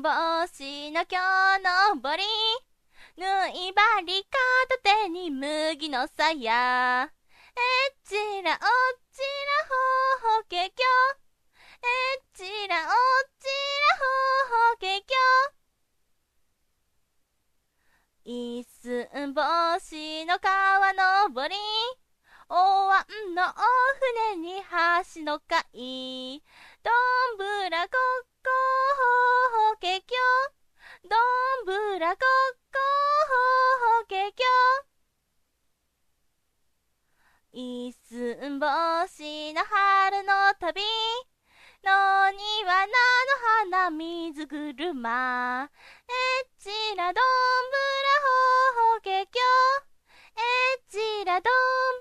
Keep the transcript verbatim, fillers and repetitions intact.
帽子の今日のぼり縫い針片手に麦のさやえちらおちらほほけきょえちらおちらほほけきょ一寸法師の川登りお椀のお船に橋の貝どんぶらこっこほほけきょどんぶらこっこほほけきょ一寸法師の春の旅野庭菜の花水車えちらどんぶらほほけきょえちらどん